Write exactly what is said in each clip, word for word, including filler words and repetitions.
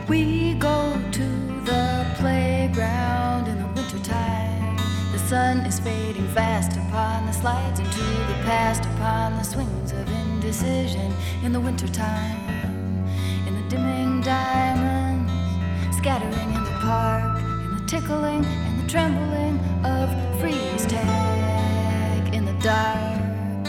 We go to the playground in the wintertime. The sun is fading fast upon the slides into the past, upon the swings of indecision in the wintertime. In the dimming diamonds scattering in the park, in the tickling and the trembling of freeze tag in the dark.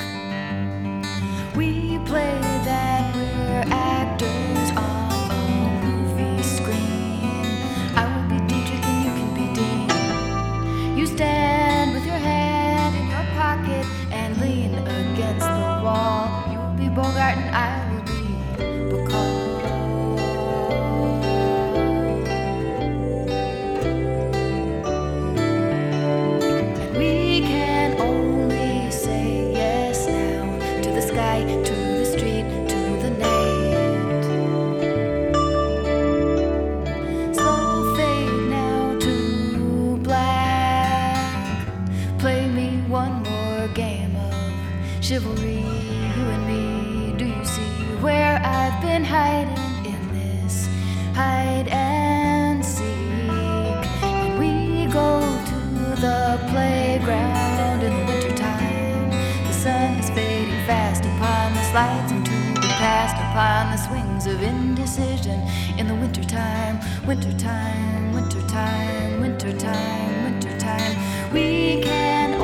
We play that we're actors on a movie screen. I will be Dietrich and you can be Dean. You stand with your hand in your pocket and lean against the wall. You will be Bogart and I will be Bacall. And we can only say yes now to the sky, to the street, to the night. Slow fade now to black. Play me one more game of chivalry, you and me. Do you see where I've been hiding in this hide and seek? And we go to the playground in the wintertime. The sun is fading fast upon the slides into the past, upon the swings of indecision in the wintertime. Wintertime, wintertime, wintertime, wintertime. We can